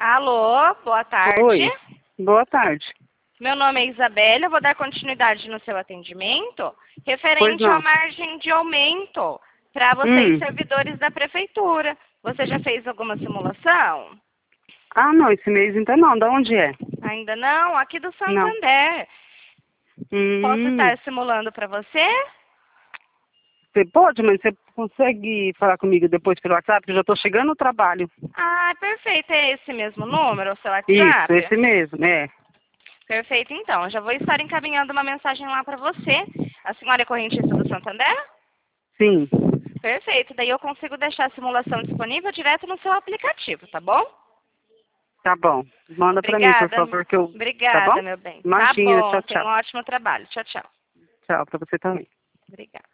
Alô, boa tarde. Oi, boa tarde. Meu nome é Isabela, eu vou dar continuidade no seu atendimento Pois referente à não. margem de aumento para vocês servidores da prefeitura. Você já fez alguma simulação? Ah, não, esse mês ainda não. Da onde é? Ainda não? Aqui do Não. Santander. Posso Hum, estar simulando para você? Você pode, mas você consegue falar comigo depois pelo WhatsApp? Eu já estou chegando no trabalho. Ah, perfeito. É esse mesmo número, o seu Isso, WhatsApp? esse mesmo, é. Perfeito, então. Já vou estar encaminhando uma mensagem lá para você. A senhora é correntista do Santander? Sim, Perfeito. Daí eu consigo deixar a simulação disponível direto no seu aplicativo, tá bom? tá bom. Manda para mim, por Obrigada. favor, que eu... Tá bom? Obrigada, meu bem. Tá Imagina, bom. tchau, Tenha tchau. um ótimo trabalho. Tchau, tchau. Tchau para você também. Obrigada.